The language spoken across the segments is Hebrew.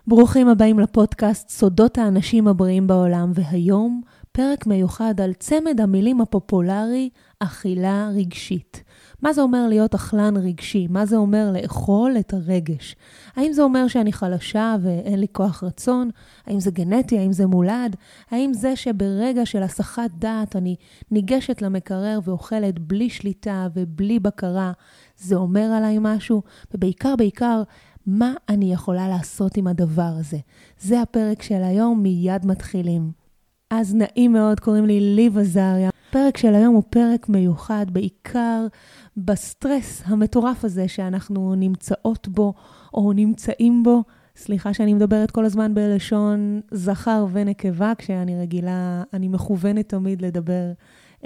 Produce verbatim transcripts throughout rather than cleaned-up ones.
ברוכים הבאים לפודקאסט סודות האנשים הבריאים בעולם, והיום פרק מיוחד על צמד המילים הפופולרי אכילה רגשית. מה זה אומר להיות אכלן רגשי? מה זה אומר לאכול את הרגש? האם זה אומר שאני חלשה ואין לי כוח רצון? האם זה גנטי? האם זה מולד? האם זה שברגע של הסחת דעת אני ניגשת למקרר ואוכלת בלי שליטה ובלי בקרה, זה אומר עליי משהו? ובעיקר בעיקר, מה אני יכולה לעשות עם הדבר הזה? זה הפרק של היום, מיד מתחילים. אז נעים מאוד, קוראים לי ליב עזריה. הפרק של היום הוא פרק מיוחד, בעיקר בסטרס המטורף הזה שאנחנו נמצאות בו או נמצאים בו. סליחה שאני מדברת כל הזמן בלשון זכר ונקבה, כשאני רגילה, אני מכוונת תמיד לדבר אה,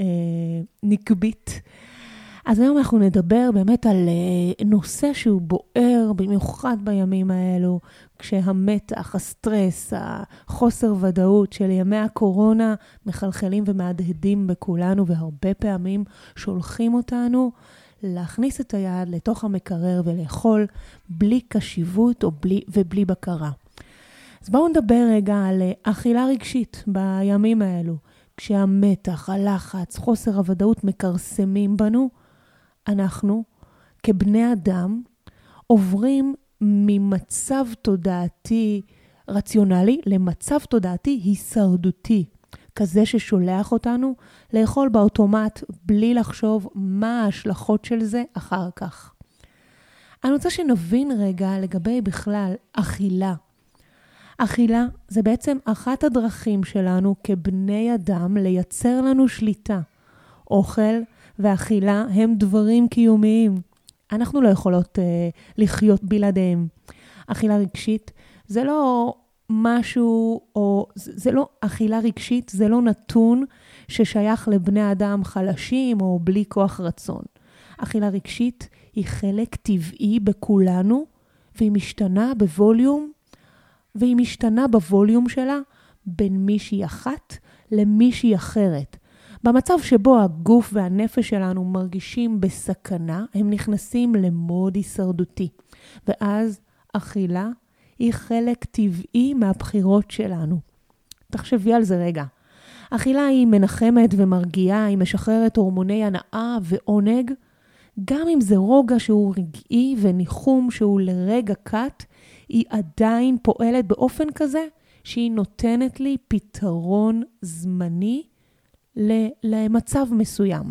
נקבית. אז היום אנחנו נדבר באמת על נושא שהוא בוער, במיוחד בימים האלו, כשהמתח, הסטרס, החוסר ודאות של ימי הקורונה מחלחלים ומהדהדים בכולנו, והרבה פעמים שולחים אותנו להכניס את היד לתוך המקרר ולאכול בלי קשיבות או בלי, ובלי בקרה. אז בואו נדבר רגע על אכילה רגשית בימים האלו, כשהמתח, הלחץ, חוסר הוודאות מקרסמים בנו. אנחנו, כבני אדם, עוברים ממצב תודעתי רציונלי למצב תודעתי הישרדותי, כזה ששולח אותנו לאכול באוטומט בלי לחשוב מה ההשלכות של זה אחר כך. אני רוצה שנבין רגע לגבי בכלל אכילה. אכילה זה בעצם אחת הדרכים שלנו כבני אדם לייצר לנו שליטה. אוכל ואכילה הם דברים קיומיים. אנחנו לא יכולות uh, לחיות בלעדיהם. אכילה רגשית זה לא משהו, או זה לא, אכילה רגשית זה לא נתון ששייך לבני אדם חלשים או בלי כוח רצון. אכילה רגשית היא חלק טבעי בכולנו, והיא משתנה בווליום, והיא משתנה בווליום שלה בין מישהי אחת למישהי אחרת. במצב שבו הגוף והנפש שלנו מרגישים בסכנה, הם נכנסים למוד הישרדותי. ואז אכילה היא חלק טבעי מהבחירות שלנו. תחשבי על זה רגע. אכילה היא מנחמת ומרגיעה, היא משחררת הורמוני הנאה ועונג. גם אם זה רוגע שהוא רגעי וניחום שהוא לרגע קט, היא עדיין פועלת באופן כזה שהיא נותנת לי פתרון זמני למצב מסוים.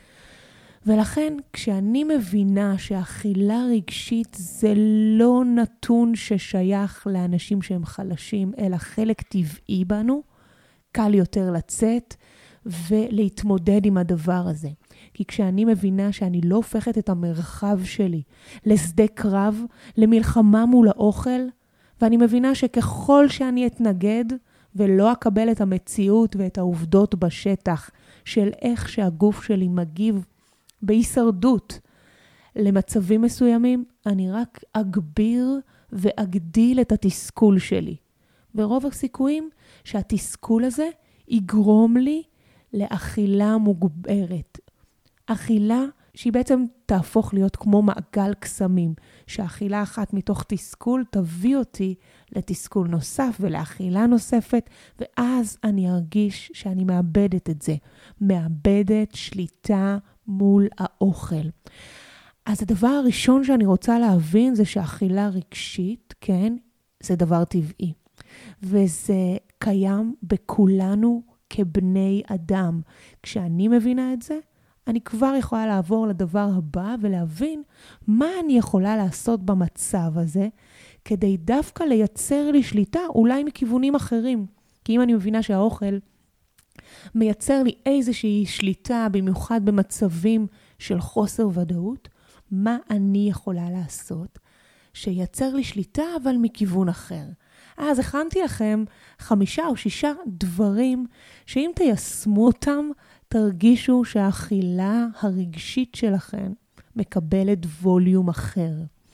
ולכן כשאני מבינה שאכילה רגשית זה לא נתון ששייך לאנשים שהם חלשים, אלא חלק טבעי בנו, קל יותר לצאת ולהתמודד עם הדבר הזה. כי כשאני מבינה שאני לא הופכת את המרחב שלי לשדה קרב, למלחמה מול האוכל, ואני מבינה שככל שאני אתנגד, ולא אקבל את המציאות ואת העובדות בשטח של איך שהגוף שלי מגיב בהישרדות למצבים מסוימים, אני רק אגביר ואגדיל את התסכול שלי. ברוב הסיכויים שהתסכול הזה יגרום לי לאכילה מוגברת. אכילה שהיא בעצם תהפוך להיות כמו מעגל קסמים, שאכילה אחת מתוך תסכול תביא אותי לתסכול נוסף ולאכילה נוספת, ואז אני ארגיש שאני מאבדת את זה, מאבדת שליטה מול האוכל. אז הדבר הראשון שאני רוצה להבין זה שאכילה רגשית, כן, זה דבר טבעי, וזה קיים בכולנו כבני אדם. כשאני מבינה את זה, אני כבר יכולה לעבור לדבר הבא ולהבין מה אני יכולה לעשות במצב הזה, כדי דווקא לייצר לי שליטה אולי מכיוונים אחרים. כי אם אני מבינה שהאוכל מייצר לי איזושהי שליטה, במיוחד במצבים של חוסר ודאות, מה אני יכולה לעשות שייצר לי שליטה אבל מכיוון אחר. אז הכנתי לכם חמישה או שישה דברים שאם תיישמו אותם, תרגישו שהאכילה הרגשית שלכם מקבלת ווליום אחר.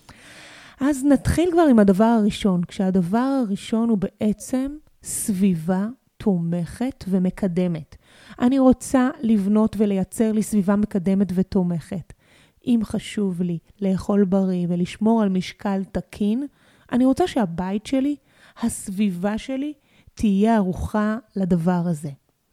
אז נתחיל כבר עם הדבר הראשון, כשהדבר הראשון הוא בעצם סביבה תומכת ומקדמת. אני רוצה לבנות ולייצר לי סביבה מקדמת ותומכת. אם חשוב לי לאכול בריא ולשמור על משקל תקין, אני רוצה שהבית שלי, הסביבה שלי תהיה ערוכה לדבר הזה.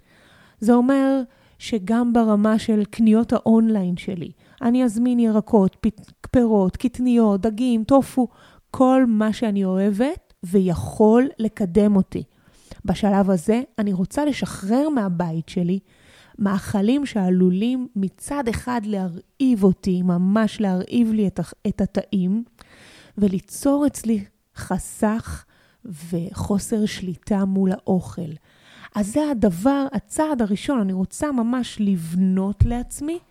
זה אומר שגם ברמה של קניות האונליין שלי, אני אזמין ירקות, פירות, קטניות, דגים, טופו, כל מה שאני אוהבת ויכול לקדם אותי. בשלב הזה אני רוצה לשחרר מהבית שלי מאכלים שעלולים מצד אחד להרעיב אותי, ממש להרעיב לי את, את התאים, וליצור אצלי חסך וחוסר שליטה מול האוכל. אז זה הדבר, הצעד הראשון, אני רוצה ממש לבנות לעצמי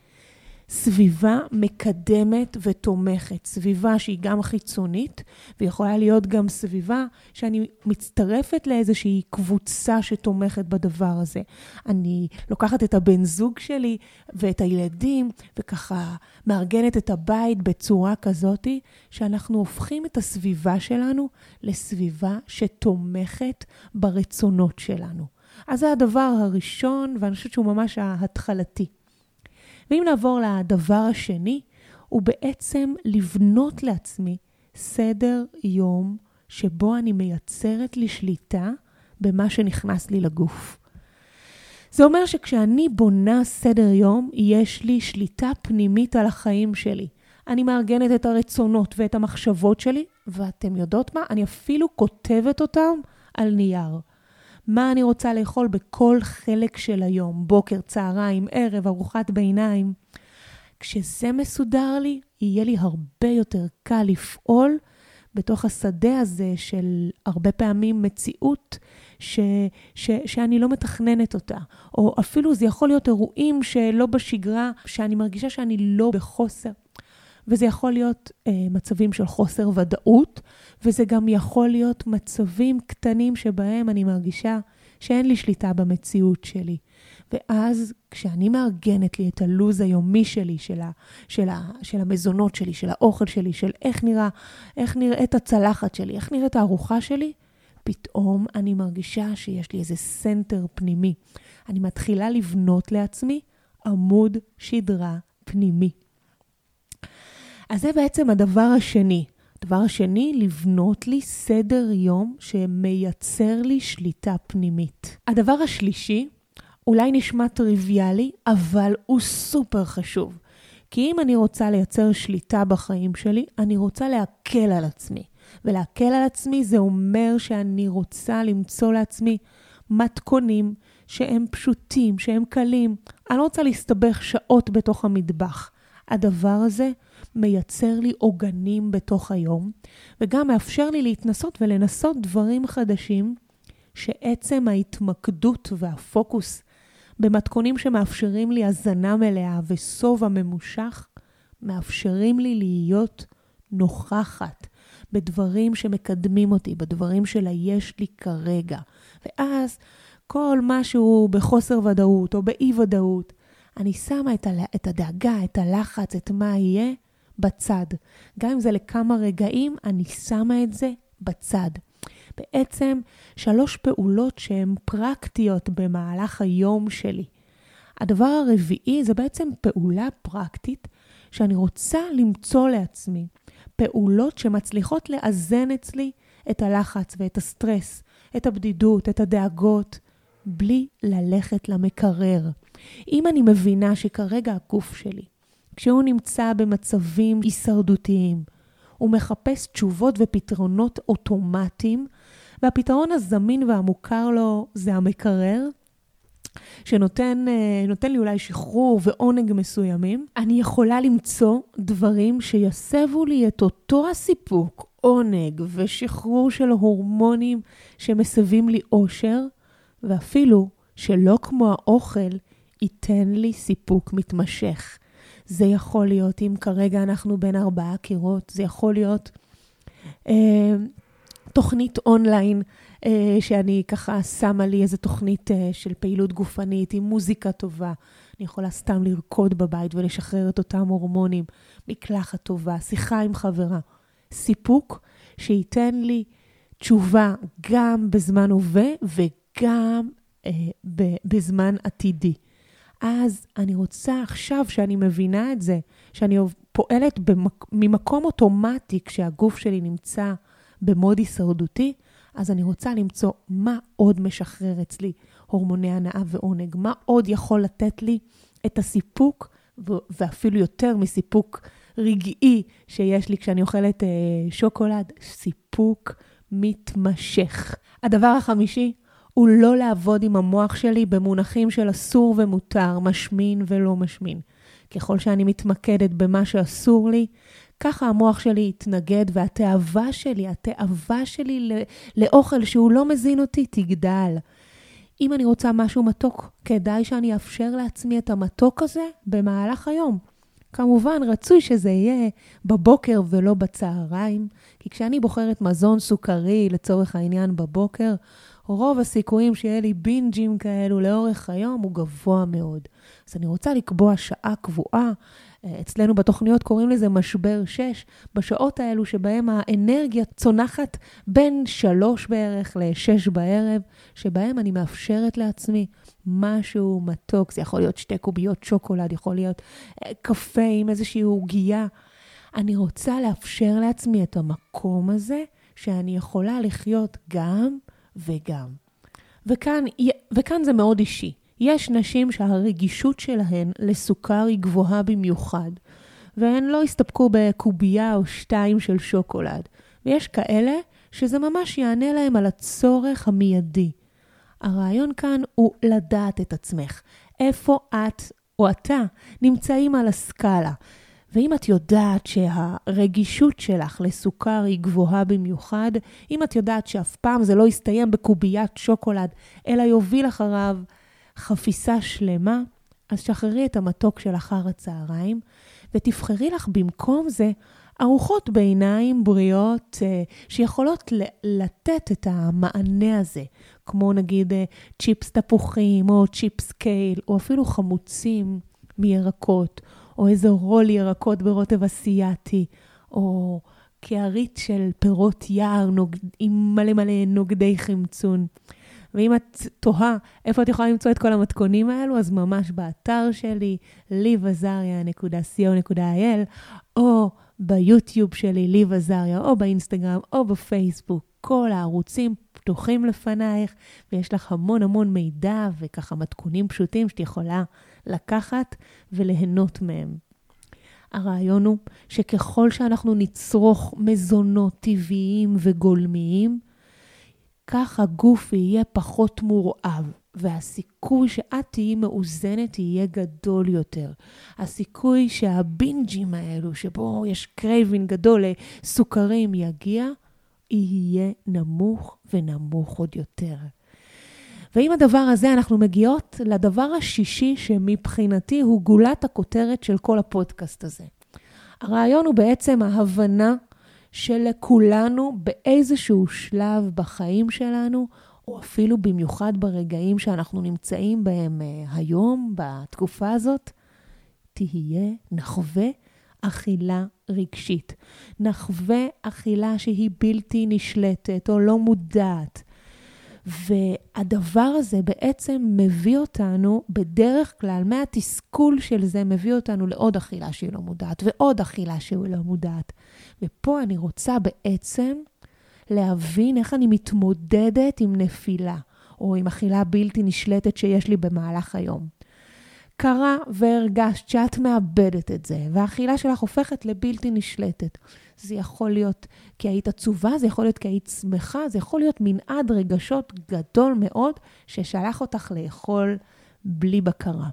סביבה מקדמת ותומכת, סביבה שהיא גם חיצונית, ויכולה להיות גם סביבה שאני מצטרפת לאיזושהי קבוצה שתומכת בדבר הזה. אני לוקחת את הבן זוג שלי ואת הילדים, וככה מארגנת את הבית בצורה כזאת, שאנחנו הופכים את הסביבה שלנו לסביבה שתומכת ברצונות שלנו. אז זה הדבר הראשון, ואני חושבת שהוא ממש ההתחלתי. ואם נעבור לדבר השני, הוא בעצם לבנות לעצמי סדר יום שבו אני מייצרת לי שליטה במה שנכנס לי לגוף. זה אומר שכשאני בונה סדר יום, יש לי שליטה פנימית על החיים שלי. אני מארגנת את הרצונות ואת המחשבות שלי, ואתם יודעות מה? אני אפילו כותבת אותם על נייר. מה אני רוצה לאכול בכל חלק של היום, בוקר, צהריים, ערב, ארוחת ביניים. כשזה מסודר לי, יהיה לי הרבה יותר קל לפעול בתוך השדה הזה של הרבה פעמים מציאות ש, ש, שאני לא מתכננת אותה. או אפילו זה יכול להיות אירועים שלא בשגרה, שאני מרגישה שאני לא בחוסר. וזה יכול להיות אה, מצבים של חוסר ודאות, וזה גם יכול להיות מצבים קטנים שבהם אני מרגישה שאין לי שליטה במציאות שלי. ואז כשאני מארגנת לי את הלוז היומי שלי, של, ה, של, ה, של המזונות שלי, של האוכל שלי, של איך נראה, איך נראית הצלחת שלי, איך נראית הארוחה שלי, פתאום אני מרגישה שיש לי איזה סנטר פנימי. אני מתחילה לבנות לעצמי עמוד שדרה פנימי. אז זה בעצם הדבר השני. הדבר השני, לבנות לי סדר יום שמייצר לי שליטה פנימית. הדבר השלישי, אולי נשמע טריוויאלי, אבל הוא סופר חשוב. כי אם אני רוצה לייצר שליטה בחיים שלי, אני רוצה להקל על עצמי. ולהקל על עצמי זה אומר שאני רוצה למצוא לעצמי מתכונים שהם פשוטים, שהם קלים. אני לא רוצה להסתבך שעות בתוך המטבח. הדבר הזה מייצר לי עוגנים בתוך היום, וגם מאפשר לי להתנסות ולנסות דברים חדשים, שעצם ההתמקדות והפוקוס במתכונים שמאפשרים לי הזנה מלאה וסובה ממושך, מאפשרים לי להיות נוכחת בדברים שמקדמים אותי, בדברים שלה יש לי כרגע. ואז כל משהו בחוסר ודאות או באי ודאות, אני שמה את, ה- את הדאגה, את הלחץ, את מה יהיה בצד. גם אם זה לכמה רגעים, אני שמה את זה בצד. בעצם שלוש פעולות שהן פרקטיות במהלך היום שלי. הדבר הרביעי זה בעצם פעולה פרקטית שאני רוצה למצוא לעצמי. פעולות שמצליחות לאזן אצלי את הלחץ ואת הסטרס, את הבדידות, את הדאגות, בלי ללכת למקרר. אם אני מבינה שכרגע הגוף שלי, כשהוא נמצא במצבים הישרדותיים, הוא מחפש תשובות ופתרונות אוטומטיים, והפתרון הזמין והמוכר לו זה המקרר, שנותן נותן לי אולי שחרור ועונג מסוימים, אני יכולה למצוא דברים שיסבו לי את אותו הסיפוק, עונג ושחרור של הורמונים שמסבים לי אושר, ואפילו שלא כמו האוכל ייתן לי סיפוק מתמשך. זה יכול להיות, אם כרגע אנחנו בין ארבעה קירות, זה יכול להיות אה, תוכנית אונליין, אה, שאני ככה שמה לי איזו תוכנית אה, של פעילות גופנית, עם מוזיקה טובה. אני יכולה סתם לרקוד בבית ולשחרר את אותם הורמונים, מקלחת טובה, שיחה עם חברה. סיפוק שייתן לי תשובה גם בזמן הווה וגם אה, בזמן עתידי. אז אני רוצה עכשיו שאני מבינה את זה, שאני פועלת במק... ממקום אוטומטי כשהגוף שלי נמצא במוד הישרדותי, אז אני רוצה למצוא מה עוד משחרר אצלי הורמוני הנאה ועונג, מה עוד יכול לתת לי את הסיפוק, ואפילו יותר מסיפוק רגעי שיש לי כשאני אוכלת אה, שוקולד, סיפוק מתמשך. הדבר החמישי הוא לא לעבוד עם המוח שלי במונחים של אסור ומותר, משמין ולא משמין. ככל שאני מתמקדת במה שאסור לי, ככה המוח שלי יתנגד, והתאווה שלי, התאווה שלי לאוכל שהוא לא מזין אותי, תגדל. אם אני רוצה משהו מתוק, כדאי שאני אפשר לעצמי את המתוק הזה במהלך היום. כמובן, רצוי שזה יהיה בבוקר ולא בצהריים, כי כשאני בוחרת מזון סוכרי לצורך העניין בבוקר, רוב הסיכויים שיהיה לי בינג'ים כאלו לאורך היום הוא גבוה מאוד. אז אני רוצה לקבוע שעה קבועה, אצלנו בתוכניות קוראים לזה משבר שש, בשעות האלו שבהם האנרגיה צונחת בין שלוש בערך לשש בערב, שבהם אני מאפשרת לעצמי משהו מתוק, זה יכול להיות שתי קוביות שוקולד, יכול להיות קפה עם איזושהי עוגיה. אני רוצה לאפשר לעצמי את המקום הזה, שאני יכולה לחיות גם וגם. וכאן, וכאן זה מאוד אישי. יש נשים שהרגישות שלהן לסוכר היא גבוהה במיוחד, והן לא הסתפקו בקובייה או שתיים של שוקולד. ויש כאלה שזה ממש יענה להם על הצורך המיידי. הרעיון כאן הוא לדעת את עצמך. איפה את או אתה נמצאים על הסקאלה. ואם את יודעת שהרגישות שלך לסוכר היא גבוהה במיוחד, אם את יודעת שאף פעם זה לא יסתיים בקוביית שוקולד, אלא יוביל אחריו חפיסה שלמה, אז שחררי את המתוק של אחר הצהריים, ותבחרי לך במקום זה ארוחות ביניים בריאות שיכולות לתת את המענה הזה, כמו נגיד צ'יפס תפוחים או צ'יפס קייל, או אפילו חמוצים מירקות, או איזה רול ירקות ברוטב אסיאתי, או קערית של פירות יער נוג... עם מלא מלא נוגדי חמצון. ואם את תוהה איפה את יכולה למצוא את כל המתכונים האלו, אז ממש באתר שלי, ליב עזריה נקודה סי או נקודה איי אל, או ביוטיוב שלי, ליב עזריה, או באינסטגרם, או בפייסבוק. כל הערוצים פתוחים לפנייך, ויש לך המון המון מידע, וככה מתכונים פשוטים שאת יכולה לקחת וליהנות מהם. הרעיון הוא שככל שאנחנו נצרוך מזונות טבעיים וגולמיים, כך הגוף יהיה פחות מורעב, והסיכוי שאת תהיי מאוזנת יהיה גדול יותר. הסיכוי שהבינג'ים האלו, שבו יש קרייבינג גדול לסוכרים יגיע, יהיה נמוך ונמוך עוד יותר. ועם הדבר הזה אנחנו מגיעות לדבר השישי שמבחינתי הוא גולת הכותרת של כל הפודקאסט הזה. הרעיון הוא בעצם ההבנה שלכולנו באיזשהו שלב בחיים שלנו, או אפילו במיוחד ברגעים שאנחנו נמצאים בהם היום, בתקופה הזאת, תהיה, נחווה אכילה רגשית. נחווה אכילה שהיא בלתי נשלטת או לא מודעת. והדבר הזה בעצם מביא אותנו, בדרך כלל, מהתסכול של זה, מביא אותנו לעוד אכילה שהיא לא מודעת, ועוד אכילה שהיא לא מודעת. ופה אני רוצה בעצם להבין איך אני מתמודדת עם נפילה, או עם אכילה בלתי נשלטת שיש לי במהלך היום. קרה והרגשת שאת מאבדת את זה, והאכילה שלך הופכת לבלתי נשלטת. זה יכול להיות כי היית עצובה, זה יכול להיות כי היית שמחה, זה יכול להיות מנעד רגשות גדול מאוד ששלח אותך לאכול בלי בקרה.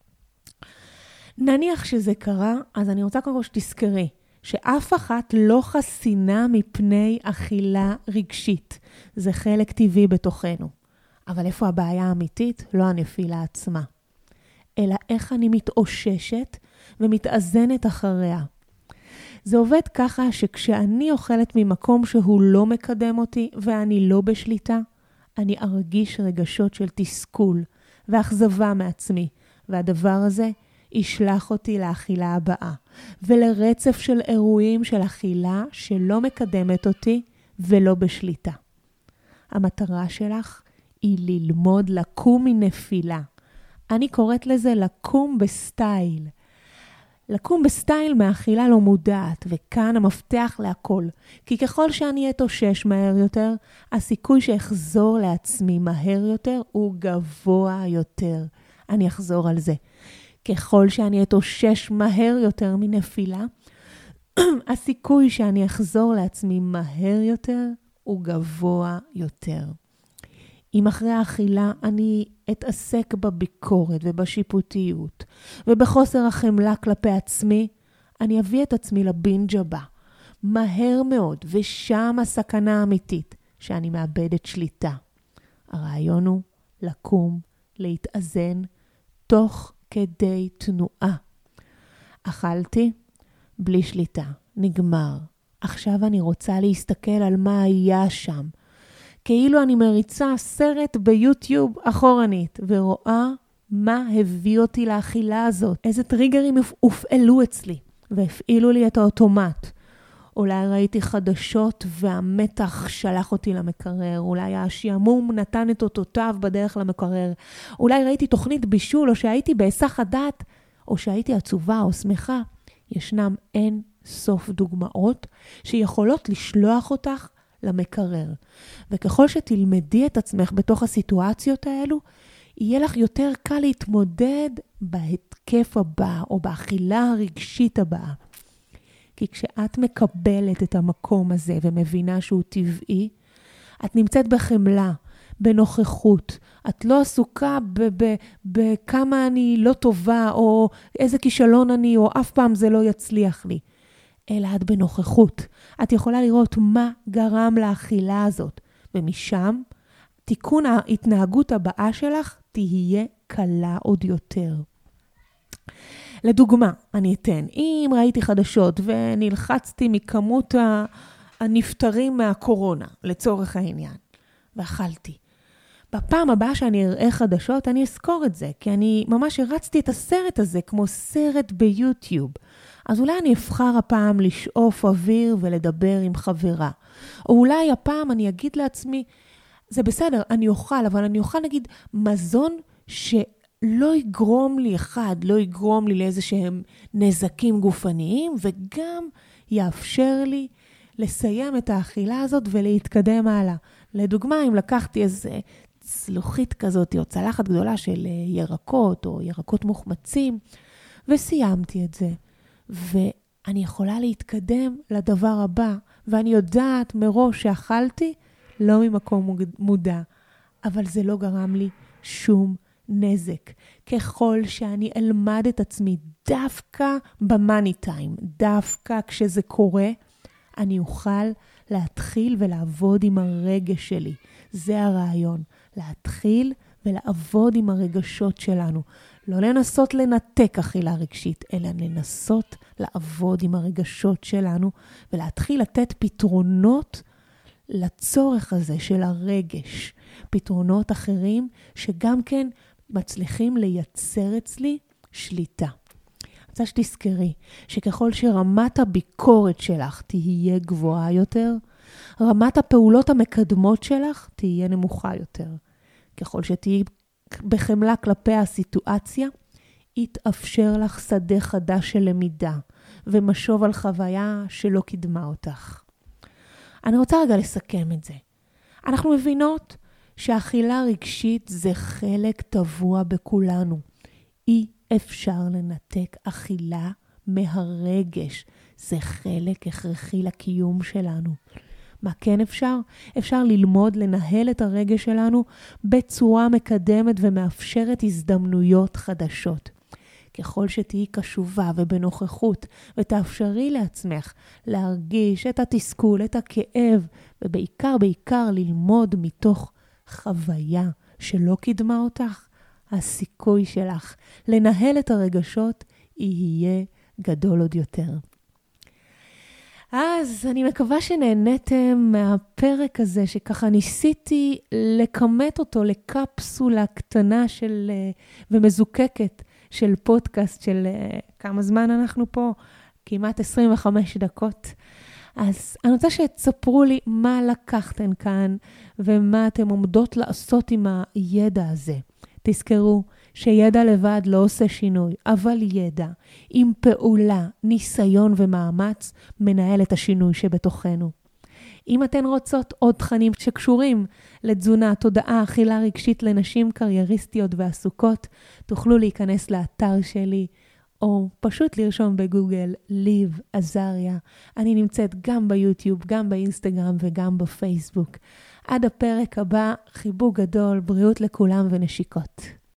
נניח שזה קרה, אז אני רוצה קודם כל שתזכרי שאף אחת לא חסינה מפני אכילה רגשית. זה חלק טבעי בתוכנו. אבל איפה הבעיה האמיתית? לא הנפילה עצמה. אלא איך אני מתאוששת ומתאזנת אחריה. זה עובד ככה שכשאני אוכלת ממקום שהוא לא מקדם אותי ואני לא בשליטה, אני ארגיש רגשות של תסכול ואכזבה מעצמי, והדבר הזה ישלח אותי לאכילה הבאה, ולרצף של אירועים של אכילה שלא מקדמת אותי ולא בשליטה. המטרה שלך היא ללמוד לקום מנפילה. אני קוראת לזה לקום בסטייל. לקום בסטייל מאכילה לא מודעת, וכאן המפתח להכל. כי ככל שאני אתאושש מהר יותר, הסיכוי שאחזור לעצמי מהר יותר הוא גבוה יותר. אני אחזור על זה. ככל שאני אתאושש מהר יותר מנפילה, הסיכוי שאני אחזור לעצמי מהר יותר הוא גבוה יותר. אם אחרי האכילה אני אתעסק בביקורת ובשיפוטיות ובחוסר החמלה כלפי עצמי, אני אביא את עצמי לבינג' הבא, מהר מאוד, ושם הסכנה האמיתית שאני מאבדת שליטה. הרעיון הוא לקום, להתאזן, תוך כדי תנועה. אכלתי בלי שליטה, נגמר. עכשיו אני רוצה להסתכל על מה היה שם. כאילו אני מריצה סרט ביוטיוב אחורנית, ורואה מה הביא אותי לאכילה הזאת. איזה טריגרים הופעלו אצלי, והפעילו לי את האוטומט. אולי ראיתי חדשות והמתח שלח אותי למקרר. אולי השעמום נתן את אותותיו בדרך למקרר. אולי ראיתי תוכנית בישול, או שהייתי בהיסח הדעת, או שהייתי עצובה או שמחה. ישנם אין סוף דוגמאות שיכולות לשלוח אותך למקרר. וככל שתלמדי את עצמך בתוך הסיטואציות האלו, יהיה לך יותר קל להתמודד בהתקף הבא או באכילה הרגשית הבאה. כי כשאת מקבלת את המקום הזה ומבינה שהוא טבעי, את נמצאת בחמלה, בנוכחות. את לא עסוקה בכמה אני לא טובה או איזה כישלון אני או אף פעם זה לא יצליח לי. אלא את בנוכחות. את יכולה לראות מה גרם לאכילה הזאת. ומשם, תיקון ההתנהגות הבאה שלך תהיה קלה עוד יותר. לדוגמה, אני אתן, אם ראיתי חדשות ונלחצתי מכמות הנפטרים מהקורונה, לצורך העניין, ואכלתי. בפעם הבאה שאני אראה חדשות, אני אזכור את זה, כי אני ממש הרצתי את הסרט הזה כמו סרט ביוטיוב. אז אולי אני אבחר הפעם לשאוף אוויר ולדבר עם חברה. או אולי הפעם אני אגיד לעצמי, זה בסדר, אני אוכל, אבל אני אוכל נגיד מזון שלא יגרום לי אחד, לא יגרום לי לאיזה שהם נזקים גופניים, וגם יאפשר לי לסיים את האכילה הזאת ולהתקדם הלאה. לדוגמה, אם לקחתי איזה צלוחית כזאת, או צלחת גדולה של ירקות, או ירקות מוחמצים, וסיימתי את זה. ואני יכולה להתקדם לדבר הבא, ואני יודעת מראש שאכלתי לא ממקום מודע, אבל זה לא גרם לי שום נזק. ככל שאני אלמד את עצמי דווקא במאני טיים, דווקא כשזה קורה, אני אוכל להתחיל ולעבוד עם הרגש שלי. זה הרעיון, להתחיל ולעבוד עם הרגשות שלנו. לא לנסות לנתק אכילה רגשית, אלא לנסות לעבוד עם הרגשות שלנו, ולהתחיל לתת פתרונות לצורך הזה של הרגש. פתרונות אחרים שגם כן מצליחים לייצר אצלי שליטה. אני רוצה שתזכרי שככל שרמת הביקורת שלך תהיה גבוהה יותר, רמת הפעולות המקדמות שלך תהיה נמוכה יותר. ככל שתהיי בחמלה כלפי הסיטואציה, יתאפשר לך שדה חדש של למידה, ומשוב על חוויה שלא קידמה אותך. אני רוצה רגע לסכם את זה. אנחנו מבינות שהאכילה רגשית זה חלק טבוע בכולנו. אי אפשר לנתק אכילה מהרגש. זה חלק הכרחי לקיום שלנו. מה כן אפשר? אפשר ללמוד לנהל את הרגש שלנו בצורה מקדמת ומאפשרת הזדמנויות חדשות. ככל שתהי קשובה ובנוכחות ותאפשרי לעצמך להרגיש את התסכול, את הכאב, ובעיקר בעיקר ללמוד מתוך חוויה שלא קידמה אותך, הסיכוי שלך לנהל את הרגשות יהיה גדול עוד יותר. אז אני מקווה שנהניתם מהפרק הזה, שככה ניסיתי לקמת אותו לקפסולה קטנה של, ומזוקקת של פודקאסט של כמה זמן אנחנו פה, כמעט עשרים וחמש דקות. אז אני רוצה שתספרו לי מה לקחתם כאן, ומה אתם עומדות לעשות עם הידע הזה. תזכרו שידע לבד לא עושה שינוי, אבל ידע עם פעולה, ניסיון ומאמץ מנהל את השינוי שבתוכנו. אם אתן רוצות עוד תכנים שקשורים לתזונה, תודעה, אכילה רגשית לנשים קרייריסטיות ועסוקות, תוכלו להיכנס לאתר שלי, או פשוט לרשום בגוגל ליב עזריה. אני נמצאת גם ביוטיוב, גם באינסטגרם וגם בפייסבוק. עד הפרק הבא, חיבוק גדול, בריאות לכולם ונשיקות.